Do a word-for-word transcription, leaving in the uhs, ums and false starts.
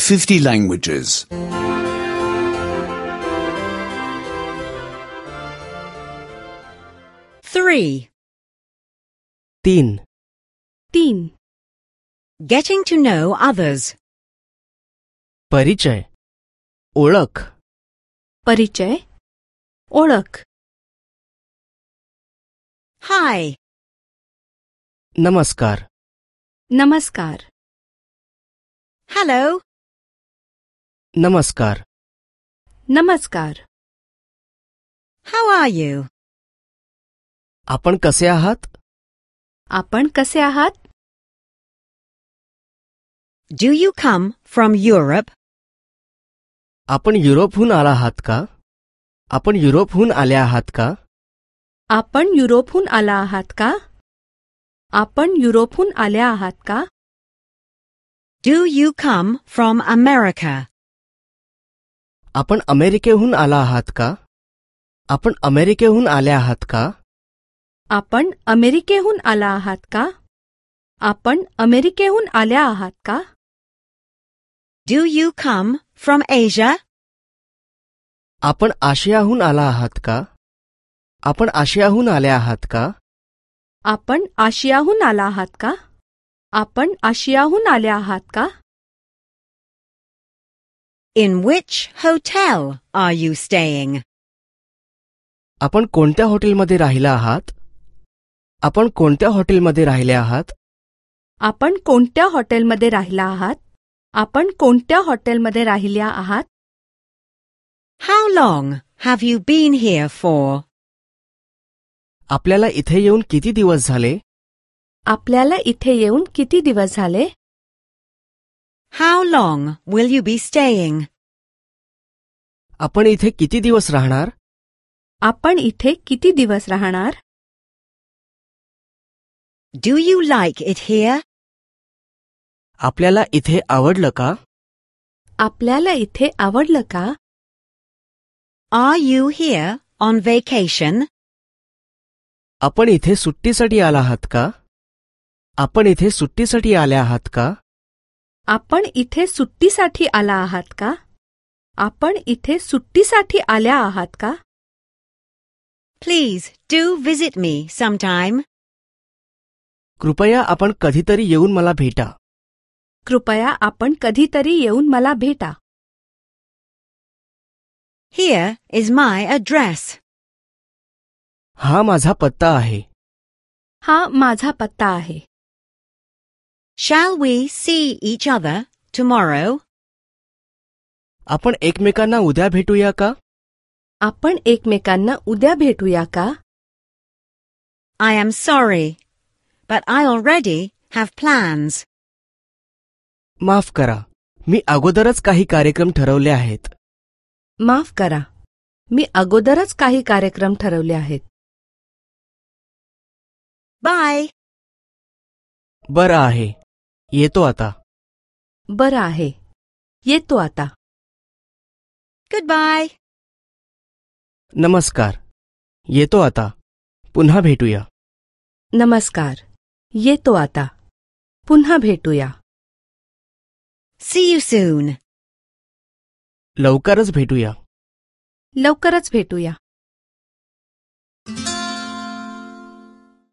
fifty languages. Three. तीन. तीन. Getting to know others. परिचय, ओळख. परिचय, ओळख. Hi. नमस्कार. नमस्कार. Hello. नमस्कार. नमस्कार. How are you? आपण कसे आहात? आपण कसे आहात? Do you come from Europe? आपण युरोपहून आला आहात का? आपण युरोपहून आले आहात का? आपण युरोपहून आला आहात का? आपण युरोपहून आल्या आहात का? Do you come from America? आपण अमेरिकेहून आला आहात का? आपण अमेरिकेहून आले आहात का? आपण अमेरिकेहून आला आहात का? आपण अमेरिकेहून आल्या आहात का? Do you come from Asia? आपण आशियाहून आला आहात का? आपण आशियाहून आले आहात का? आपण आशियाहून आला आहात का? आपण आशियाहून आल्या आहात का? In which hotel are you staying? आपण कोणत्या हॉटेलमध्ये राहिला आहात? आपण कोणत्या हॉटेलमध्ये राहिले आहात? आपण कोणत्या हॉटेलमध्ये राहिला आहात? आपण कोणत्या हॉटेलमध्ये राहिल्या आहात? How long have you been here for? आपल्याला इथे येऊन किती दिवस झाले? आपल्याला इथे येऊन किती दिवस झाले? How long will you be staying? आपण इथे किती दिवस राहणार? आपण इथे किती दिवस राहणार? Do you like it here? आपल्याला इथे आवडलं का? आपल्याला इथे आवडलं का? Are you here on vacation? आपण इथे सुट्टीसाठी आला आहात का? आपण इथे सुट्टीसाठी आले आहात का? आपण इथे सुट्टीसाठी आला आहात का? आपण इथे सुट्टीसाठी आल्या आहात का? Please do visit me sometime. कृपया आपण कधीतरी येऊन मला भेटा. कृपया आपण कधीतरी येऊन मला भेटा. Here is my address. हा माझा पत्ता आहे. हा माझा पत्ता आहे. Shall we see each other tomorrow? आपण एकमेकांना उद्या भेटूया का? आपण एकमेकांना उद्या भेटूया का? I am sorry, but I already have plans. माफ करा, मी अगोदरच काही कार्यक्रम ठरवले आहेत. माफ करा, मी अगोदरच काही कार्यक्रम ठरवले आहेत. Bye. बरं आहे, येतो आता. बरं आहे, येतो आता. Goodbye. नमस्कार, येतो आता. पुन्हा भेटूया. नमस्कार, येतो आता. पुन्हा भेटूया. See you soon. लवकरच भेटूया. लवकरच भेटूया.